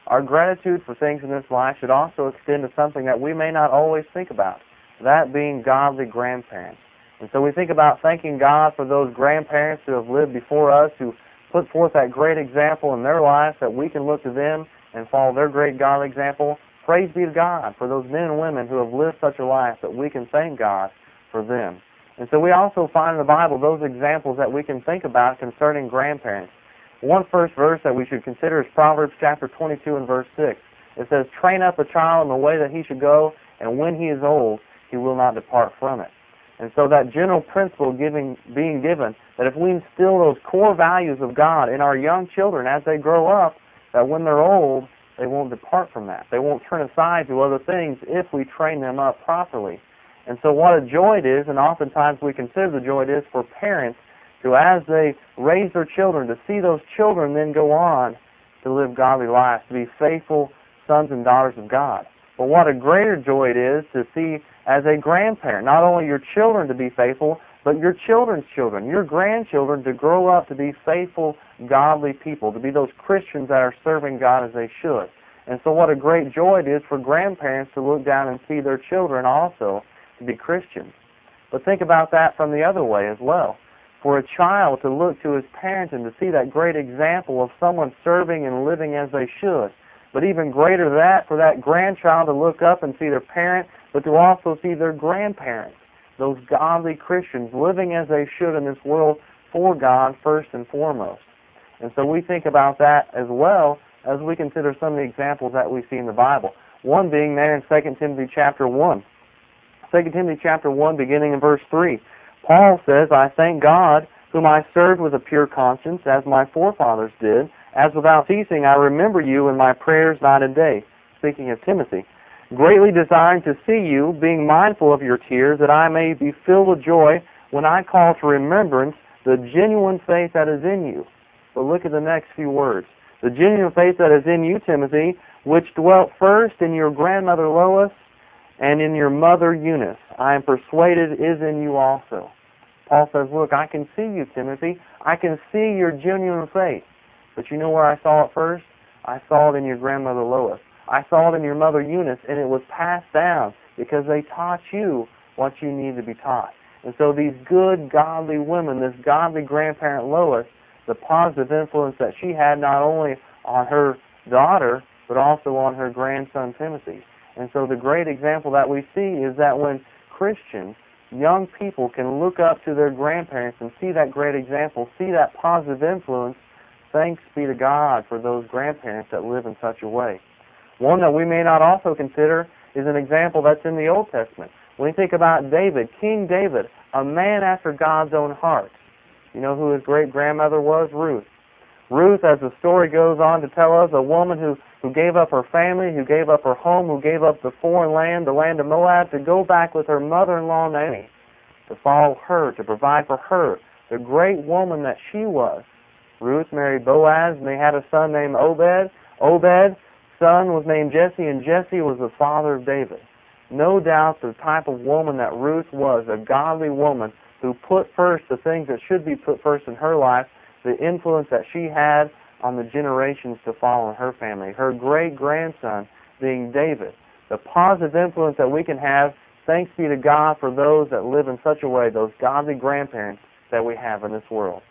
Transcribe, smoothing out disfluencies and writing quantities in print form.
our gratitude for things in this life should also extend to something that we may not always think about, that being godly grandparents. And so we think about thanking God for those grandparents who have lived before us, who put forth that great example in their life, that we can look to them and follow their great godly example. Praise be to God for those men and women who have lived such a life, that we can thank God for them. And so we also find in the Bible those examples that we can think about concerning grandparents. One first verse that we should consider is Proverbs chapter 22 and verse 6. It says, "Train up a child in the way that he should go, and when he is old, he will not depart from it." And so that general principle being given, that if we instill those core values of God in our young children as they grow up, that when they're old, they won't depart from that. They won't turn aside to other things if we train them up properly. And so what a joy it is, and oftentimes we consider the joy it is for parents to, as they raise their children, to see those children then go on to live godly lives, to be faithful sons and daughters of God. But what a greater joy it is to see as a grandparent, not only your children to be faithful, but your children's children, your grandchildren to grow up to be faithful, godly people, to be those Christians that are serving God as they should. And so what a great joy it is for grandparents to look down and see their children also to be Christians. But think about that from the other way as well. For a child to look to his parents and to see that great example of someone serving and living as they should. But even greater than that, for that grandchild to look up and see their parent, but to also see their grandparents, those godly Christians living as they should in this world for God first and foremost. And so we think about that as well as we consider some of the examples that we see in the Bible. One being there in 2 Timothy chapter 1. 2 Timothy chapter 1, beginning in verse 3. Paul says, "I thank God, whom I served with a pure conscience, as my forefathers did, as without ceasing I remember you in my prayers night and day," speaking of Timothy, "greatly desiring to see you, being mindful of your tears, that I may be filled with joy when I call to remembrance the genuine faith that is in you." But look at the next few words. "The genuine faith that is in you, Timothy, which dwelt first in your grandmother Lois and in your mother Eunice, I am persuaded is in you also." Paul says, look, I can see you, Timothy. I can see your genuine faith. But you know where I saw it first? I saw it in your grandmother Lois. I saw it in your mother Eunice, and it was passed down because they taught you what you need to be taught. And so these good, godly women, this godly grandparent Lois, the positive influence that she had not only on her daughter, but also on her grandson Timothy. And so the great example that we see is that when Christians, young people, can look up to their grandparents and see that great example, see that positive influence, thanks be to God for those grandparents that live in such a way. One that we may not also consider is an example that's in the Old Testament. When you think about David, King David, a man after God's own heart. You know who his great-grandmother was? Ruth. Ruth, as the story goes on to tell us, a woman who gave up her family, who gave up her home, who gave up the foreign land, the land of Moab, to go back with her mother-in-law Naomi, to follow her, to provide for her, the great woman that she was. Ruth married Boaz, and they had a son named Obed. Obed's son was named Jesse, and Jesse was the father of David. No doubt the type of woman that Ruth was, a godly woman who put first the things that should be put first in her life, the influence that she had on the generations to follow in her family. Her great-grandson being David. The positive influence that we can have, thanks be to God for those that live in such a way, those godly grandparents that we have in this world.